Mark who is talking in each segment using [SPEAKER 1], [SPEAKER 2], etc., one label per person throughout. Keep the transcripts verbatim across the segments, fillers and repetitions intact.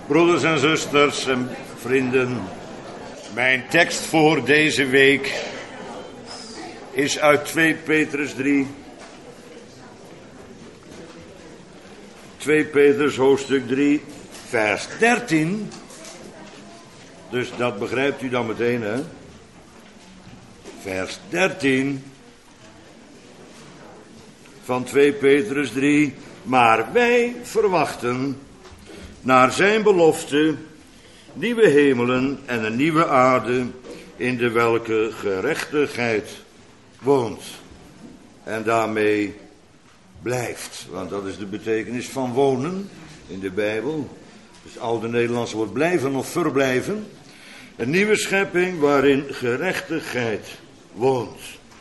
[SPEAKER 1] Broeders en zusters en vrienden, mijn tekst voor deze week is uit twee Petrus drie. twee Petrus hoofdstuk drie, vers dertien. Dus dat begrijpt u dan meteen, hè? Vers dertien van twee Petrus drie. Maar wij verwachten naar zijn belofte nieuwe hemelen en een nieuwe aarde, in de welke gerechtigheid woont. En daarmee blijft, want dat is de betekenis van wonen in de Bijbel. Dus het oude Nederlands woord blijven of verblijven. Een nieuwe schepping waarin gerechtigheid woont.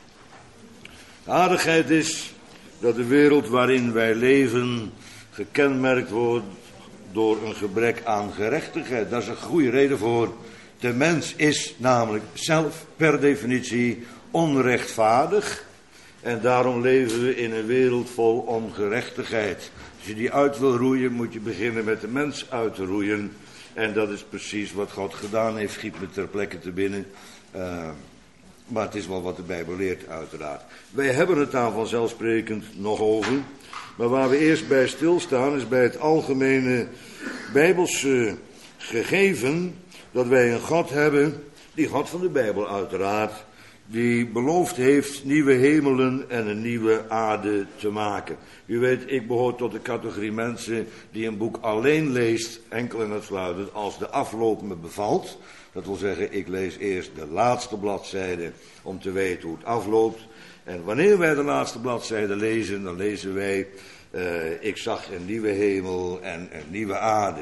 [SPEAKER 1] De aardigheid is dat de wereld waarin wij leven gekenmerkt wordt door een gebrek aan gerechtigheid. Daar is een goede reden voor. De mens is namelijk zelf per definitie onrechtvaardig. En daarom leven we in een wereld vol ongerechtigheid. Als je die uit wil roeien, moet je beginnen met de mens uit te roeien. En dat is precies wat God gedaan heeft. Schiet me ter plekke te binnen. Uh, maar het is wel wat de Bijbel leert, uiteraard. Wij hebben het daar vanzelfsprekend nog over. Maar waar we eerst bij stilstaan is bij het algemene Bijbelse gegeven dat wij een God hebben, die God van de Bijbel uiteraard, die beloofd heeft nieuwe hemelen en een nieuwe aarde te maken. U weet, ik behoor tot de categorie mensen die een boek alleen leest, enkel en uitsluitend als de afloop me bevalt. Dat wil zeggen, ik lees eerst de laatste bladzijde om te weten hoe het afloopt. En wanneer wij de laatste bladzijde lezen, dan lezen wij, uh, ik zag een nieuwe hemel en een nieuwe aarde.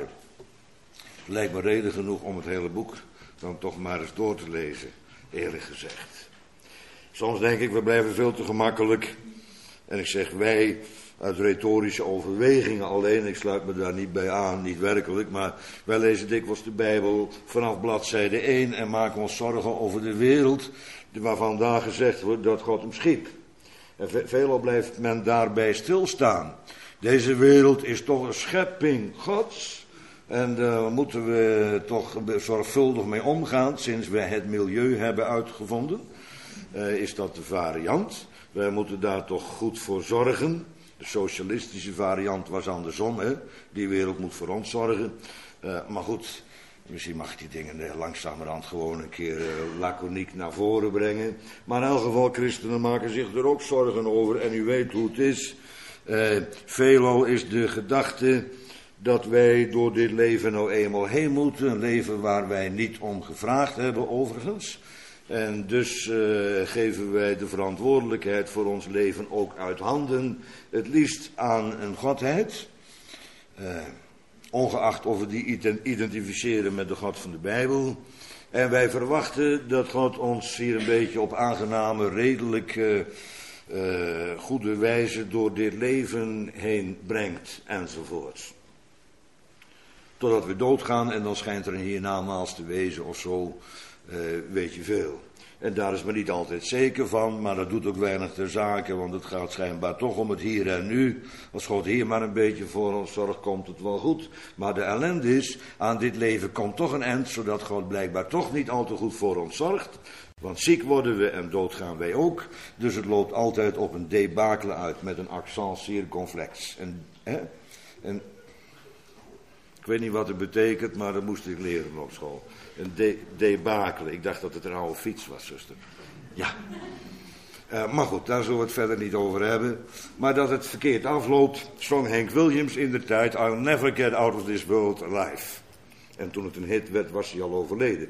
[SPEAKER 1] Het lijkt me reden genoeg om het hele boek dan toch maar eens door te lezen, eerlijk gezegd. Soms denk ik, we blijven veel te gemakkelijk. En ik zeg wij uit retorische overwegingen alleen, ik sluit me daar niet bij aan, niet werkelijk, maar wij lezen dikwijls de Bijbel vanaf bladzijde één en maken ons zorgen over de wereld waarvan daar gezegd wordt dat God hem schiep. En ve- veelal blijft men daarbij stilstaan. Deze wereld is toch een schepping Gods. En daar moeten we toch zorgvuldig mee omgaan, sinds we het milieu hebben uitgevonden. Uh, is dat de variant. Wij moeten daar toch goed voor zorgen. De socialistische variant was andersom, hè. Die wereld moet voor ons zorgen. Uh, maar goed, misschien mag ik die dingen uh, langzamerhand gewoon een keer uh, laconiek naar voren brengen. Maar in elk geval, christenen maken zich er ook zorgen over. En u weet hoe het is. Uh, veelal is de gedachte dat wij door dit leven nou eenmaal heen moeten. Een leven waar wij niet om gevraagd hebben, overigens. En dus uh, geven wij de verantwoordelijkheid voor ons leven ook uit handen. Het liefst aan een godheid. Uh, ongeacht of we die identificeren met de God van de Bijbel. En wij verwachten dat God ons hier een beetje op aangename, redelijk uh, uh, goede wijze door dit leven heen brengt enzovoort. Totdat we doodgaan en dan schijnt er een hiernamaals te wezen of zo. Uh, weet je veel. En daar is men niet altijd zeker van, maar dat doet ook weinig ter zake, want het gaat schijnbaar toch om het hier en nu. Als God hier maar een beetje voor ons zorgt, komt het wel goed. Maar de ellende is, aan dit leven komt toch een eind, zodat God blijkbaar toch niet al te goed voor ons zorgt. Want ziek worden we en doodgaan wij ook. Dus het loopt altijd op een debacle uit, met een accent circonflex. En, hè? En ik weet niet wat het betekent, maar dat moest ik leren op school. Een de, debacle. Ik dacht dat het een oude fiets was, zuster. Ja. Uh, maar goed, daar zullen we het verder niet over hebben. Maar dat het verkeerd afloopt, zong Hank Williams in de tijd, I'll never get out of this world alive. En toen het een hit werd, was hij al overleden.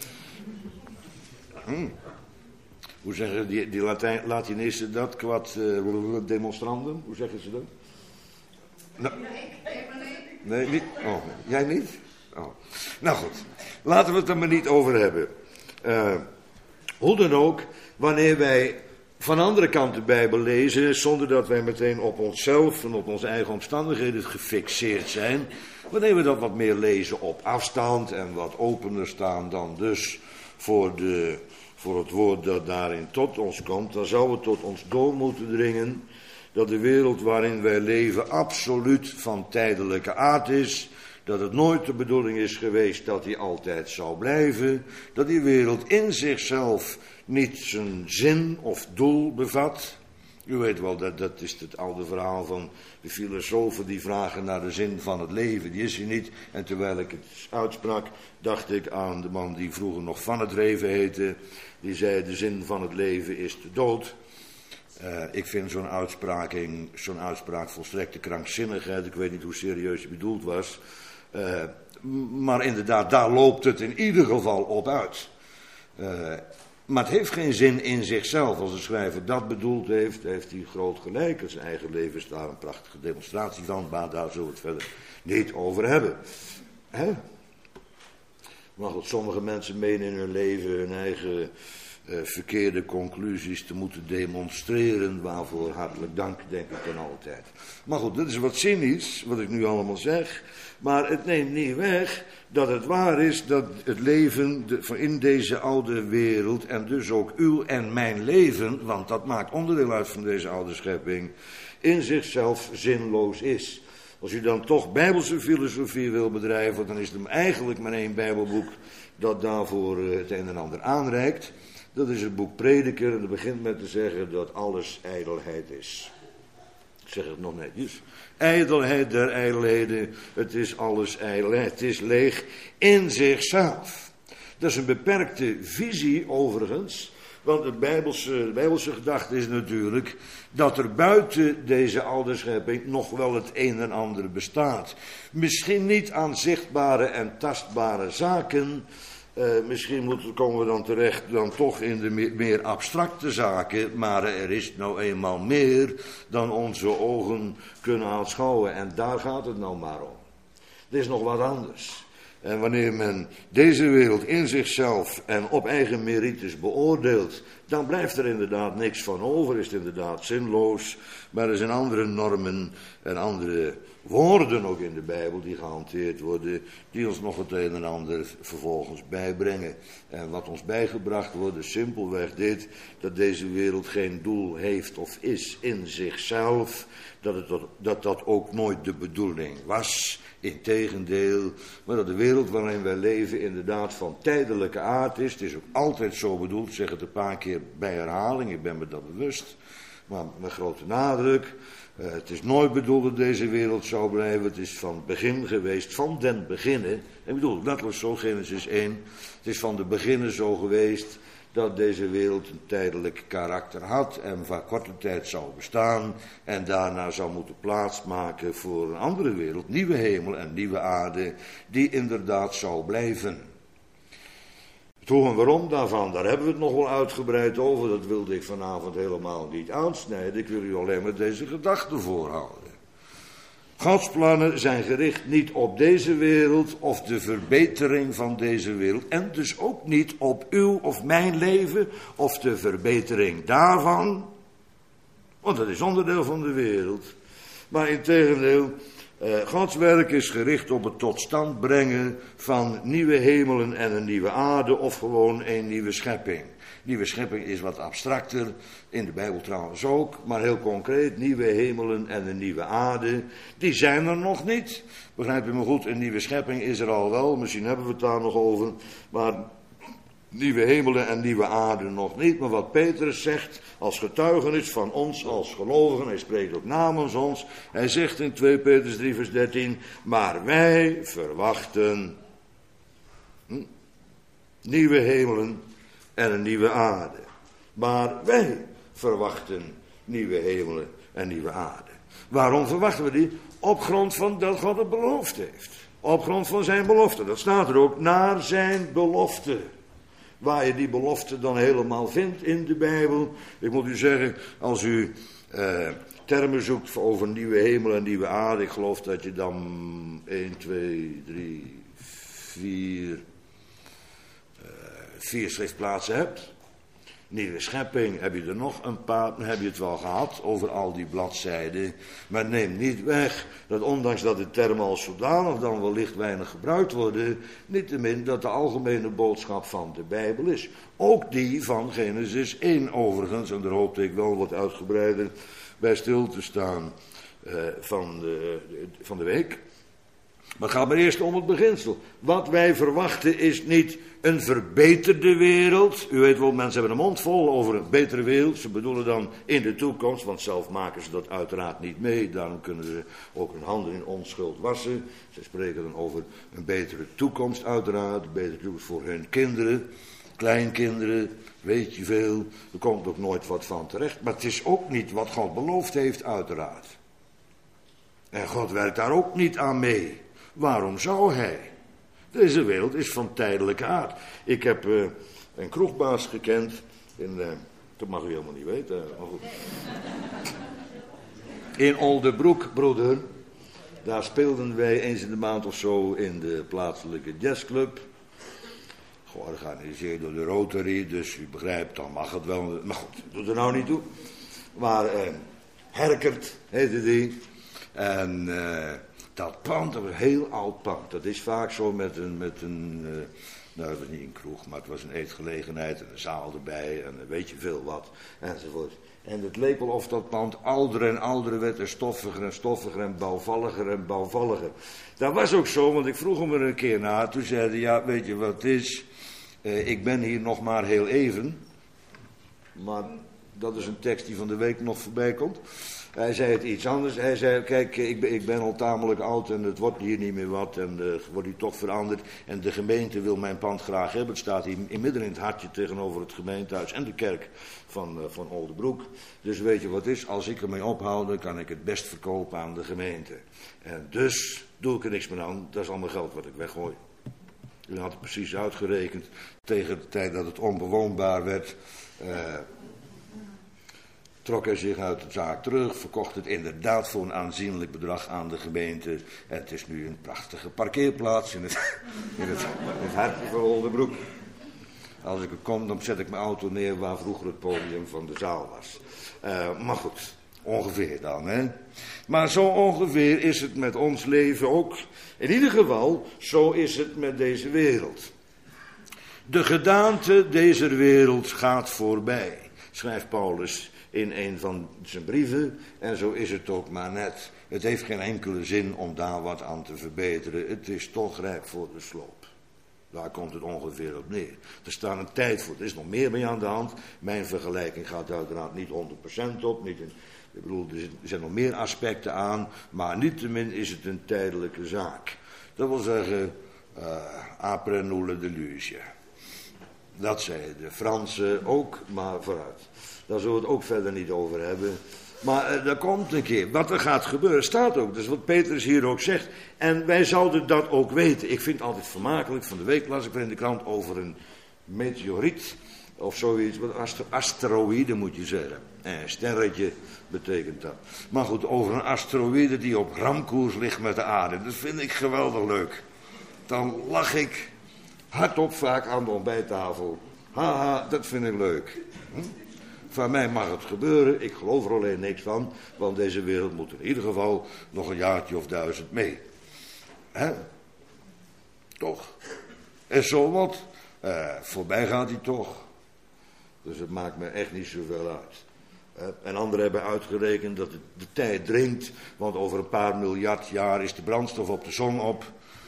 [SPEAKER 1] Hmm. Hoe zeggen die, die Latijn, Latinisten dat? Quad uh, demonstrandum? Hoe zeggen ze dat? Nou, nee, niet? Oh, jij niet? Oh. Nou goed, laten we het er maar niet over hebben. Uh, hoe dan ook, wanneer wij van andere kant de Bijbel lezen, zonder dat wij meteen op onszelf en op onze eigen omstandigheden gefixeerd zijn, wanneer we dat wat meer lezen op afstand en wat opener staan dan dus voor, de, voor het woord dat daarin tot ons komt, dan zou het tot ons door moeten dringen dat de wereld waarin wij leven absoluut van tijdelijke aard is. dat het nooit de bedoeling is geweest dat die altijd zou blijven, dat die wereld in zichzelf niet zijn zin of doel bevat. U weet wel, dat, dat is het oude verhaal van de filosofen die vragen naar de zin van het leven. Die is er niet. En terwijl ik het uitsprak, dacht ik aan de man die vroeger nog Van het Reven heette. Die zei, de zin van het leven is de dood. Uh, ik vind zo'n uitspraak, zo'n uitspraak volstrekte krankzinnigheid. Ik weet niet hoe serieus die bedoeld was. Uh, maar inderdaad, daar loopt het in ieder geval op uit. Uh, maar het heeft geen zin in zichzelf. Als de schrijver dat bedoeld heeft, heeft hij groot gelijk. Zijn eigen leven is daar een prachtige demonstratie van. Maar daar zullen we het verder niet over hebben. Hè? Maar goed, sommige mensen menen in hun leven hun eigen uh, verkeerde conclusies te moeten demonstreren. Waarvoor hartelijk dank, denk ik dan altijd. Maar goed, dit is wat cynisch, wat ik nu allemaal zeg. Maar het neemt niet weg dat het waar is dat het leven in deze oude wereld, en dus ook uw en mijn leven, want dat maakt onderdeel uit van deze oude schepping, in zichzelf zinloos is. Als u dan toch bijbelse filosofie wil bedrijven, dan is er eigenlijk maar één bijbelboek dat daarvoor het een en ander aanreikt. Dat is het boek Prediker, en dat begint met te zeggen dat alles ijdelheid is. Ik zeg het nog netjes. Ijdelheid der ijdelheden, het is alles ijdelheid, het is leeg in zichzelf. Dat is een beperkte visie overigens, want het bijbelse, de bijbelse gedachte is natuurlijk dat er buiten deze oude schepping nog wel het een en ander bestaat. Misschien niet aan zichtbare en tastbare zaken. Uh, misschien moeten, komen we dan terecht dan toch in de meer, meer abstracte zaken, maar er is nou eenmaal meer dan onze ogen kunnen aanschouwen en daar gaat het nou maar om. Er is nog wat anders. En wanneer men deze wereld in zichzelf en op eigen merites beoordeelt, dan blijft er inderdaad niks van over, is het inderdaad zinloos, maar er zijn andere normen en andere woorden ook in de Bijbel die gehanteerd worden, die ons nog het een en ander vervolgens bijbrengen. En wat ons bijgebracht wordt is simpelweg dit, dat deze wereld geen doel heeft of is in zichzelf, dat het, dat, dat ook nooit de bedoeling was, integendeel, maar dat de wereld waarin wij leven inderdaad van tijdelijke aard is. Het is ook altijd zo bedoeld, ik zeg het een paar keer bij herhaling, ik ben me dat bewust, maar met grote nadruk. Uh, het is nooit bedoeld dat deze wereld zou blijven. Het is van het begin geweest, van den beginnen. Ik bedoel, letterlijk zo, Genesis één. Het is van de beginnen zo geweest dat deze wereld een tijdelijk karakter had en van korte tijd zou bestaan en daarna zou moeten plaatsmaken voor een andere wereld, nieuwe hemel en nieuwe aarde, die inderdaad zou blijven. Het hoe en waarom daarvan, daar hebben we het nog wel uitgebreid over. Dat wilde ik vanavond helemaal niet aansnijden. Ik wil u alleen maar deze gedachte voorhouden. Gods plannen zijn gericht niet op deze wereld of de verbetering van deze wereld. En dus ook niet op uw of mijn leven of de verbetering daarvan. Want dat is onderdeel van de wereld. Maar integendeel, Uh, Gods werk is gericht op het tot stand brengen van nieuwe hemelen en een nieuwe aarde of gewoon een nieuwe schepping. Nieuwe schepping is wat abstracter, in de Bijbel trouwens ook, maar heel concreet, nieuwe hemelen en een nieuwe aarde, die zijn er nog niet. Begrijp je me goed, een nieuwe schepping is er al wel, misschien hebben we het daar nog over, maar nieuwe hemelen en nieuwe aarde nog niet. Maar wat Petrus zegt als getuigenis van ons als gelovigen, hij spreekt ook namens ons. Hij zegt in twee Petrus drie vers dertien, maar wij verwachten hm, nieuwe hemelen en een nieuwe aarde. Maar wij verwachten nieuwe hemelen en nieuwe aarde. Waarom verwachten we die? Op grond van dat God het beloofd heeft. Op grond van zijn belofte. Dat staat er ook, naar zijn belofte. Waar je die belofte dan helemaal vindt in de Bijbel. Ik moet u zeggen, als u uh, termen zoekt over nieuwe hemel en nieuwe aarde. Ik geloof dat je dan één, twee, drie, vier, uh, vier schriftplaatsen hebt. Nieuwe schepping, heb je er nog een paar, dan heb je het wel gehad over al die bladzijden. Maar neem niet weg dat ondanks dat de termen als zodanig dan wellicht weinig gebruikt worden, niettemin dat de algemene boodschap van de Bijbel is. Ook die van Genesis één overigens, en daar hoopte ik wel wat uitgebreider bij stil te staan uh, van, de, van de week. Maar het gaat maar eerst om het beginsel. Wat wij verwachten is niet een verbeterde wereld. U weet wel, mensen hebben een mond vol over een betere wereld. Ze bedoelen dan in de toekomst, want zelf maken ze dat uiteraard niet mee. Daarom kunnen ze ook hun handen in onschuld wassen. Ze spreken dan over een betere toekomst uiteraard. Een betere toekomst voor hun kinderen, kleinkinderen, weet je veel. Er komt ook nooit wat van terecht. Maar het is ook niet wat God beloofd heeft uiteraard. En God werkt daar ook niet aan mee. Waarom zou hij? Deze wereld is van tijdelijke aard. Ik heb uh, een kroegbaas gekend. In, uh, dat mag u helemaal niet weten. Maar goed. In Oldebroek, broeder. Daar speelden wij eens in de maand of zo in de plaatselijke jazzclub. Georganiseerd door de Rotary. Dus u begrijpt, dan mag het wel. Maar goed, doet er nou niet toe. Maar uh, Herkert heette die. En uh, dat pand, dat was een heel oud pand. Dat is vaak zo met een, met een uh, nou dat was niet een kroeg, maar het was een eetgelegenheid en een zaal erbij en weet je veel wat, enzovoort. En het leek wel of dat pand ouder en ouder werd en stoffiger en stoffiger en bouwvalliger en bouwvalliger. Dat was ook zo, want ik vroeg hem er een keer naar, toen zei hij, ja weet je wat het is, uh, ik ben hier nog maar heel even, maar dat is een tekst die van de week nog voorbij komt. Hij zei het iets anders. Hij zei, kijk, ik ben, ik ben al tamelijk oud en het wordt hier niet meer wat. En uh, wordt hier toch veranderd. En de gemeente wil mijn pand graag hebben. Het staat hier in midden in het hartje tegenover het gemeentehuis en de kerk van, uh, van Oldebroek. Dus weet je wat is, als ik ermee ophoud, dan kan ik het best verkopen aan de gemeente. En dus doe ik er niks meer aan. Dat is allemaal geld wat ik weggooi. U had het precies uitgerekend. Tegen de tijd dat het onbewoonbaar werd... Uh, trok hij zich uit de zaak terug, verkocht het inderdaad voor een aanzienlijk bedrag aan de gemeente. En het is nu een prachtige parkeerplaats in het, in het, in het hartje van Oldebroek. Als ik er kom, dan zet ik mijn auto neer waar vroeger het podium van de zaal was. Uh, maar goed, ongeveer dan, hè. Maar zo ongeveer is het met ons leven ook. In ieder geval, zo is het met deze wereld. De gedaante deze wereld gaat voorbij, schrijft Paulus in een van zijn brieven, en zo is het ook maar net. Het heeft geen enkele zin om daar wat aan te verbeteren. Het is toch rijp voor de sloop. Daar komt het ongeveer op neer. Er staat een tijd voor. Er is nog meer mee aan de hand. Mijn vergelijking gaat uiteraard niet honderd procent op. Niet in, ik bedoel, er zijn nog meer aspecten aan, maar niettemin is het een tijdelijke zaak. Dat wil zeggen, uh, après nous le déluge. Dat zeiden de Fransen ook, maar vooruit. Daar zullen we het ook verder niet over hebben. Maar uh, dat komt een keer. Wat er gaat gebeuren, staat ook. Dat is wat Petrus hier ook zegt. En wij zouden dat ook weten. Ik vind het altijd vermakelijk. Van de week las ik weer in de krant over een meteoriet. Of zoiets. Wat astro- asteroïde moet je zeggen. Eh, sterretje betekent dat. Maar goed, over een asteroïde die op ramkoers ligt met de aarde. Dat vind ik geweldig leuk. Dan lach ik hardop vaak aan de ontbijttafel. Haha, dat vind ik leuk. Hm? Van mij mag het gebeuren, ik geloof er alleen niks van, want deze wereld moet in ieder geval nog een jaartje of duizend mee. Hè? Toch? En zo wat, uh, voorbij gaat hij toch. Dus het maakt me echt niet zoveel uit. Uh, en anderen hebben uitgerekend dat het de tijd dringt, want over een paar miljard jaar is de brandstof op de zon op.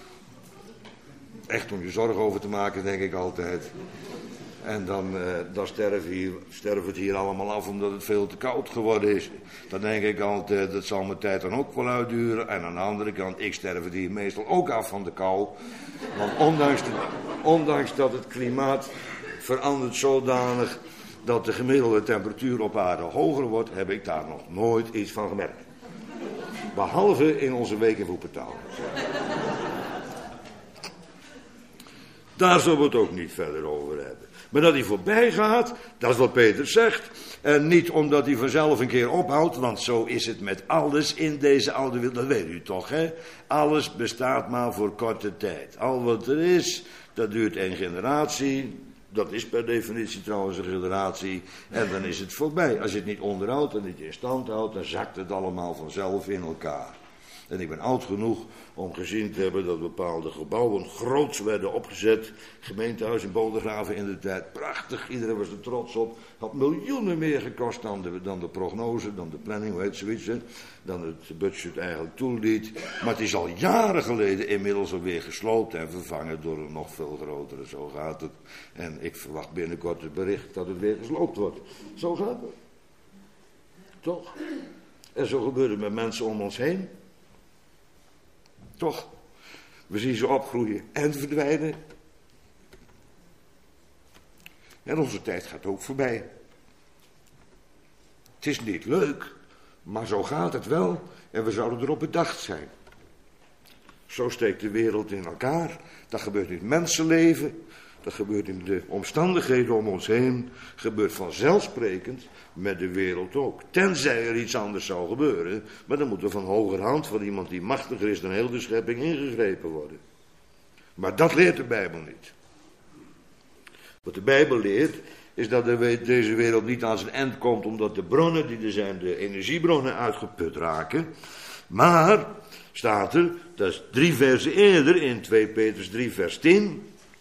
[SPEAKER 1] Echt om je zorgen over te maken, denk ik altijd. En dan, uh, dan sterven, hier, sterven het hier allemaal af omdat het veel te koud geworden is. Dan denk ik altijd, dat zal mijn tijd dan ook wel uitduren. En aan de andere kant, ik sterf het hier meestal ook af van de kou. Want ondanks, de, ondanks dat het klimaat verandert zodanig dat de gemiddelde temperatuur op aarde hoger wordt, heb ik daar nog nooit iets van gemerkt. Behalve in onze week in Woepertaal. Daar zullen we het ook niet verder over hebben. Maar dat hij voorbij gaat, dat is wat Peter zegt. En niet omdat hij vanzelf een keer ophoudt, want zo is het met alles in deze oude wereld. Dat weet u toch, hè? Alles bestaat maar voor korte tijd. Al wat er is, dat duurt een generatie. Dat is per definitie trouwens een generatie. En dan is het voorbij. Als je het niet onderhoudt en niet in stand houdt, dan zakt het allemaal vanzelf in elkaar. En ik ben oud genoeg om gezien te hebben dat bepaalde gebouwen groots werden opgezet. Gemeentehuis in Bodegraven in de tijd. Prachtig, iedereen was er trots op. Had miljoenen meer gekost dan de, dan de prognose, dan de planning, hoe heet zoiets, hè? Dan het budget eigenlijk toeliet. Maar het is al jaren geleden inmiddels alweer gesloopt en vervangen door een nog veel grotere. Zo gaat het. En ik verwacht binnenkort het bericht dat het weer gesloopt wordt. Zo gaat het. Toch? En zo gebeurt het met mensen om ons heen. Toch? We zien ze opgroeien en verdwijnen. En onze tijd gaat ook voorbij. Het is niet leuk, maar zo gaat het wel. En we zouden erop bedacht zijn. Zo steekt de wereld in elkaar. Dat gebeurt in het mensenleven. Dat gebeurt in de omstandigheden om ons heen. Gebeurt vanzelfsprekend met de wereld ook. Tenzij er iets anders zou gebeuren. Maar dan moet er van hogerhand van iemand die machtiger is dan heel de schepping ingegrepen worden. Maar dat leert de Bijbel niet. Wat de Bijbel leert is dat de, deze wereld niet aan zijn eind komt omdat de bronnen die er zijn, de energiebronnen, uitgeput raken. Maar, staat er, dat is drie versen eerder in twee Petrus drie vers tien...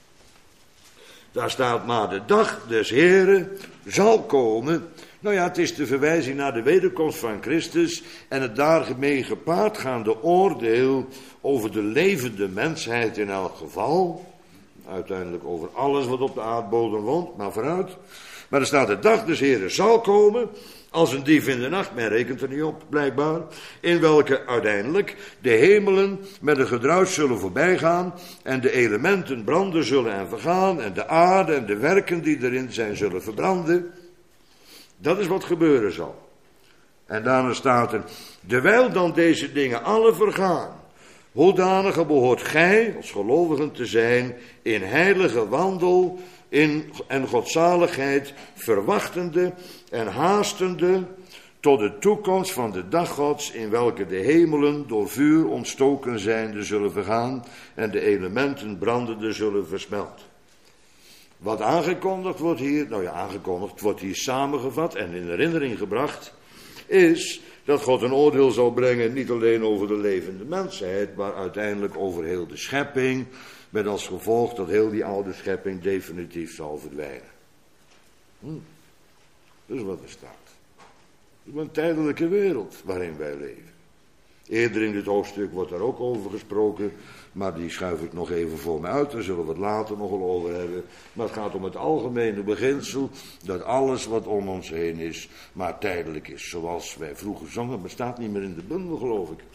[SPEAKER 1] Daar staat, maar de dag des Heren zal komen. Nou ja, het is de verwijzing naar de wederkomst van Christus en het daarmee gepaardgaande oordeel over de levende mensheid in elk geval. Uiteindelijk over alles wat op de aardbodem woont, maar vooruit. Maar er staat, de dag des Heren zal komen, als een dief in de nacht, men rekent er niet op, blijkbaar, in welke uiteindelijk de hemelen met een gedruis zullen voorbijgaan en de elementen branden zullen en vergaan en de aarde en de werken die erin zijn zullen verbranden. Dat is wat gebeuren zal. En daarna staat er, terwijl dan deze dingen alle vergaan, hoedanige behoort gij als gelovigen te zijn in heilige wandel in en godzaligheid, verwachtende en haastende tot de toekomst van de dag Gods, in welke de hemelen door vuur ontstoken zijnde zullen vergaan en de elementen brandende zullen versmelt. Wat aangekondigd wordt hier, nou ja, aangekondigd wordt hier samengevat en in herinnering gebracht, is dat God een oordeel zal brengen, niet alleen over de levende mensheid, maar uiteindelijk over heel de schepping, met als gevolg dat heel die oude schepping definitief zal verdwijnen. Hm. Dat is wat er staat. Het is een tijdelijke wereld waarin wij leven. Eerder in dit hoofdstuk wordt daar ook over gesproken, maar die schuif ik nog even voor me uit, daar zullen we het later nog wel over hebben. Maar het gaat om het algemene beginsel, dat alles wat om ons heen is, maar tijdelijk is. Zoals wij vroeger zongen, maar staat niet meer in de bundel, geloof ik.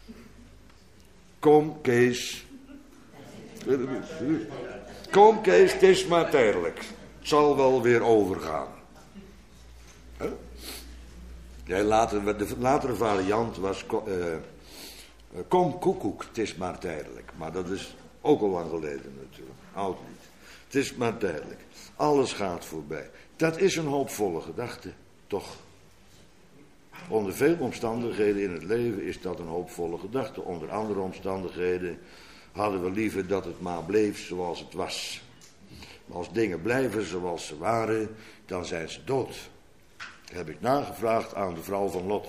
[SPEAKER 1] Kom, Kees. Kom, Kees, het is maar tijdelijk. Het zal wel weer overgaan. Huh? Ja, later, de latere variant was, uh, kom koekoek, het is maar tijdelijk. Maar dat is ook al lang geleden natuurlijk, oud niet. Het is maar tijdelijk, alles gaat voorbij. Dat is een hoopvolle gedachte, toch? Onder veel omstandigheden in het leven is dat een hoopvolle gedachte. Onder andere omstandigheden hadden we liever dat het maar bleef zoals het was. Maar als dingen blijven zoals ze waren, dan zijn ze dood. Heb ik nagevraagd aan de vrouw van Lot.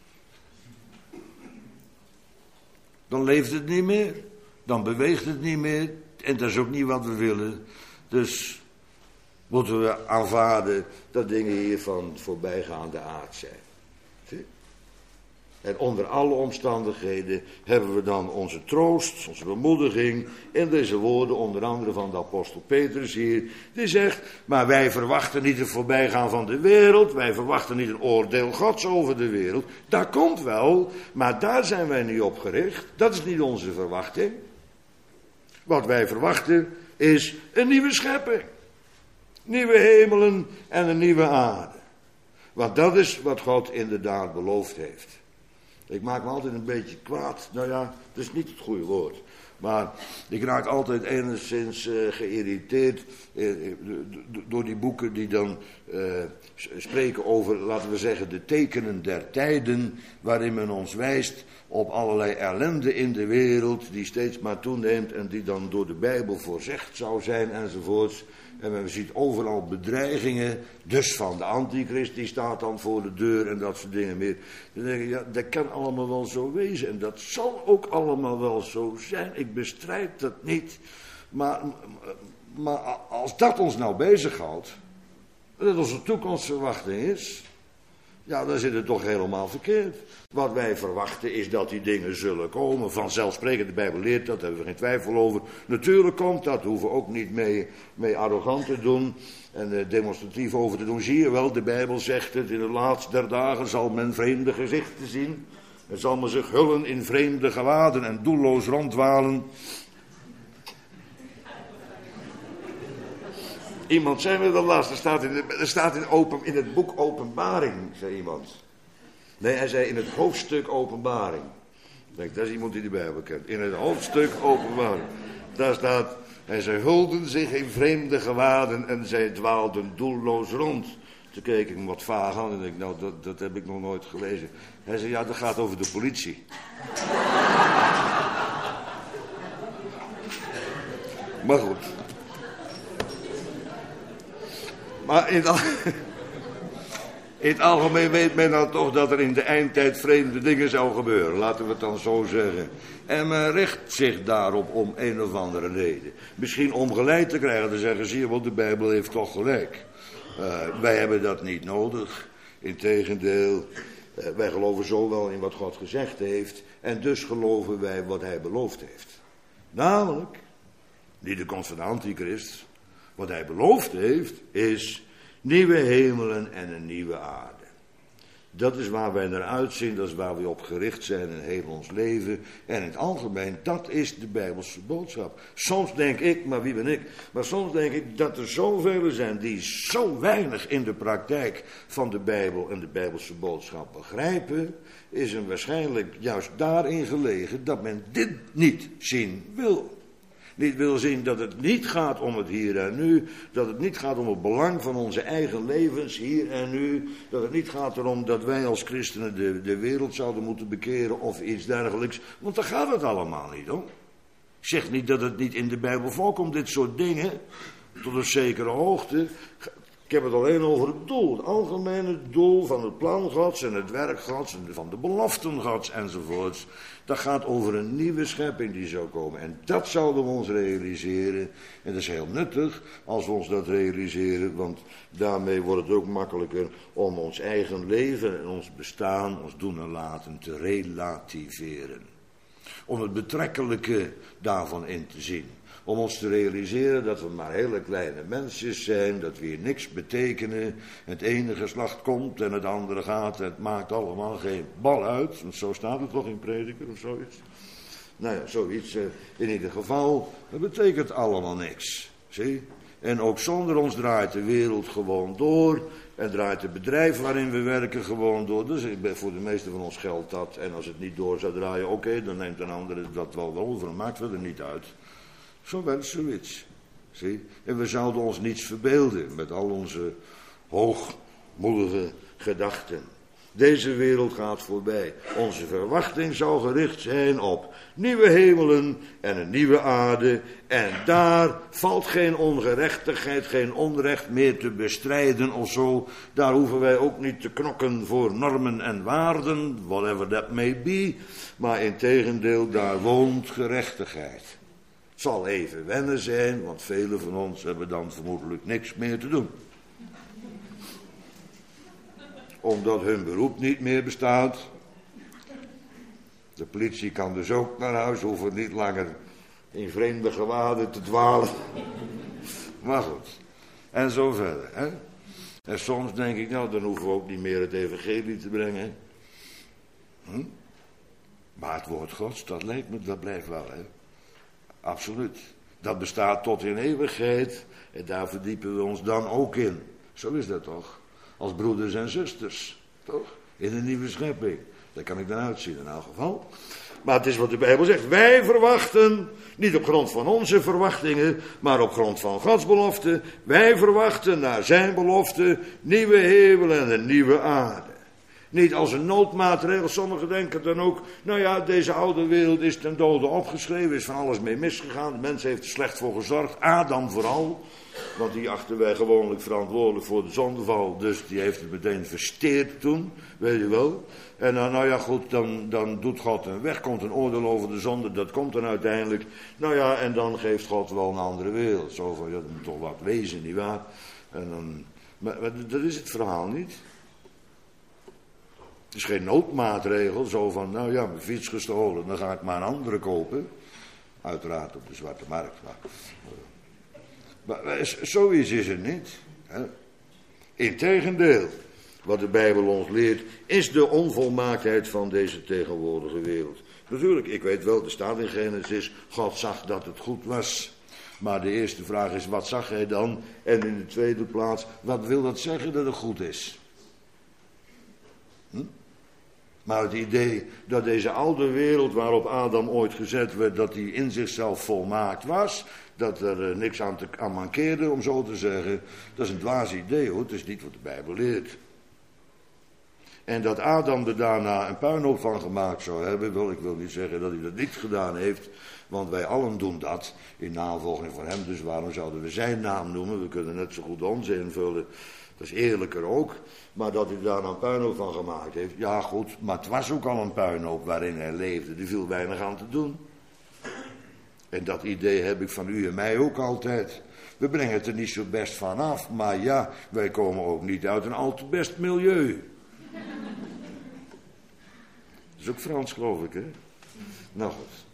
[SPEAKER 1] Dan leeft het niet meer. Dan beweegt het niet meer. En dat is ook niet wat we willen. Dus moeten we aanvaarden dat dingen hier van voorbijgaande aard zijn. Zie? En onder alle omstandigheden hebben we dan onze troost, onze bemoediging in deze woorden, onder andere van de apostel Petrus hier, die zegt, maar wij verwachten niet het voorbijgaan van de wereld, wij verwachten niet een oordeel Gods over de wereld. Dat komt wel, maar daar zijn wij niet op gericht. Dat is niet onze verwachting. Wat wij verwachten is een nieuwe schepping. Nieuwe hemelen en een nieuwe aarde. Want dat is wat God inderdaad beloofd heeft. Ik maak me altijd een beetje kwaad. Nou ja, dat is niet het goede woord. Maar ik raak altijd enigszins uh, geïrriteerd uh, door die boeken die dan uh, spreken over, laten we zeggen, de tekenen der tijden, waarin men ons wijst op allerlei ellende in de wereld die steeds maar toeneemt en die dan door de Bijbel voorzegd zou zijn enzovoorts. En men ziet overal bedreigingen, dus van de antichrist, die staat dan voor de deur en dat soort dingen meer. Dan denk ik, ja, dat kan allemaal wel zo wezen. En dat zal ook allemaal wel zo zijn. Ik bestrijd dat niet. Maar, maar als dat ons nou bezighoudt, dat onze toekomstverwachting is, ja, dan zit het toch helemaal verkeerd. Wat wij verwachten is dat die dingen zullen komen. Vanzelfsprekend, de Bijbel leert dat, daar hebben we geen twijfel over. Natuurlijk komt dat, daar hoeven we ook niet mee, mee arrogant te doen en uh, demonstratief over te doen. Zie je wel, de Bijbel zegt het, in de laatste der dagen zal men vreemde gezichten zien. En zal men zich hullen in vreemde gewaden en doelloos rondwalen. Iemand zei me dat laatst, er staat, in, de, er staat in, open, in het boek Openbaring, zei iemand. Nee, hij zei in het hoofdstuk Openbaring. Ik denk, dat is iemand die de Bijbel kent. In het hoofdstuk Openbaring. Daar staat, en zij hulden zich in vreemde gewaden en zij dwaalden doelloos rond. Toen keek ik hem wat vaag aan en denk, nou, dat, dat heb ik nog nooit gelezen. Hij zei, ja, dat gaat over de politie. Maar goed. Maar in het, in het algemeen weet men dan toch dat er in de eindtijd vreemde dingen zou gebeuren. Laten we het dan zo zeggen. En men richt zich daarop om een of andere reden. Misschien om gelijk te krijgen. Dan zeggen ze, want de Bijbel heeft toch gelijk. Uh, wij hebben dat niet nodig. Integendeel, uh, wij geloven zo wel in wat God gezegd heeft. En dus geloven wij wat hij beloofd heeft. Namelijk, niet de komst van de antichrist. Wat hij beloofd heeft, is nieuwe hemelen en een nieuwe aarde. Dat is waar wij naar uitzien, dat is waar we op gericht zijn in heel ons leven. En in het algemeen, dat is de Bijbelse boodschap. Soms denk ik, maar wie ben ik? Maar soms denk ik dat er zoveel zijn die zo weinig in de praktijk van de Bijbel en de Bijbelse boodschap begrijpen. Is er waarschijnlijk juist daarin gelegen dat men dit niet zien wil. Niet wil zien dat het niet gaat om het hier en nu. Dat het niet gaat om het belang van onze eigen levens hier en nu. Dat het niet gaat erom dat wij als christenen de, de wereld zouden moeten bekeren of iets dergelijks. Want daar gaat het allemaal niet om. Ik zeg niet dat het niet in de Bijbel voorkomt, dit soort dingen. Tot een zekere hoogte. Ik heb het alleen over het doel. Het algemene doel van het plan Gods en het werk Gods en van de beloften Gods enzovoorts. Dat gaat over een nieuwe schepping die zou komen. En dat zouden we ons realiseren. En dat is heel nuttig als we ons dat realiseren. Want daarmee wordt het ook makkelijker om ons eigen leven en ons bestaan, ons doen en laten te relativeren. Om het betrekkelijke daarvan in te zien. Om ons te realiseren dat we maar hele kleine mensjes zijn, dat we hier niks betekenen. Het ene geslacht komt en het andere gaat. Het maakt allemaal geen bal uit. Want zo staat het toch in Prediker of zoiets. Nou ja, zoiets. In ieder geval, dat betekent allemaal niks. Zie? En ook zonder ons draait de wereld gewoon door. En draait het bedrijf waarin we werken gewoon door. Dus voor de meeste van ons geldt dat. En als het niet door zou draaien, oké, okay, dan neemt een andere dat wel over. Dat maakt verder niet uit. Zo werkt zoiets. Zie? En we zouden ons niets verbeelden met al onze hoogmoedige gedachten. Deze wereld gaat voorbij. Onze verwachting zou gericht zijn op nieuwe hemelen en een nieuwe aarde. En daar valt geen ongerechtigheid, geen onrecht meer te bestrijden of zo. Daar hoeven wij ook niet te knokken voor normen en waarden, whatever that may be. Maar integendeel, daar woont gerechtigheid. Het zal even wennen zijn, want velen van ons hebben dan vermoedelijk niks meer te doen. Omdat hun beroep niet meer bestaat. De politie kan dus ook naar huis, hoeven niet langer in vreemde gewaden te dwalen. Maar goed, en zo verder. Hè? En soms denk ik, nou dan hoeven we ook niet meer het evangelie te brengen. Hm? Maar het woord Gods, dat lijkt me, dat blijft wel, hè. Absoluut. Dat bestaat tot in eeuwigheid. En daar verdiepen we ons dan ook in. Zo is dat toch? Als broeders en zusters. Toch? In een nieuwe schepping. Dat kan ik dan uitzien in elk geval. Maar het is wat de Bijbel zegt. Wij verwachten, niet op grond van onze verwachtingen, maar op grond van Gods belofte. Wij verwachten naar zijn belofte nieuwe hemel en een nieuwe aarde. Niet als een noodmaatregel. Sommigen denken dan ook, nou ja, deze oude wereld is ten dode opgeschreven, is van alles mee misgegaan. De mens heeft er slecht voor gezorgd, Adam vooral. Want die achten wij gewoonlijk verantwoordelijk voor de zondeval. Dus die heeft het meteen versteerd toen, weet je wel. En dan, nou ja goed, dan, dan doet God een weg, komt een oordeel over de zonde, dat komt dan uiteindelijk. Nou ja, en dan geeft God wel een andere wereld. Zo van, ja, dat moet toch wat wezen, nietwaar? En dan, maar, maar dat is het verhaal niet. Het is geen noodmaatregel, zo van, nou ja, mijn fiets gestolen, dan ga ik maar een andere kopen. Uiteraard op de zwarte markt, maar... Maar zoiets is het niet. Hè? Integendeel, wat de Bijbel ons leert, is de onvolmaaktheid van deze tegenwoordige wereld. Natuurlijk, ik weet wel, er staat in Genesis, God zag dat het goed was. Maar de eerste vraag is, wat zag hij dan? En in de tweede plaats, wat wil dat zeggen dat het goed is? Hm? Maar het idee dat deze oude wereld waarop Adam ooit gezet werd, dat die in zichzelf volmaakt was, dat er uh, niks aan, te, aan mankeerde, om zo te zeggen, dat is een dwaas idee hoor, het is niet wat de Bijbel leert. En dat Adam er daarna een puinhoop van gemaakt zou hebben, wel, ik wil niet zeggen dat hij dat niet gedaan heeft, want wij allen doen dat, in navolging van hem, dus waarom zouden we zijn naam noemen, we kunnen net zo goed onze invullen. Dat is eerlijker ook, maar dat hij daar een puinhoop van gemaakt heeft. Ja goed, maar het was ook al een puinhoop waarin hij leefde. Er viel weinig aan te doen. En dat idee heb ik van u en mij ook altijd. We brengen het er niet zo best van af, maar ja, wij komen ook niet uit een al te best milieu. Dat is ook Frans, geloof ik, hè? Nou goed.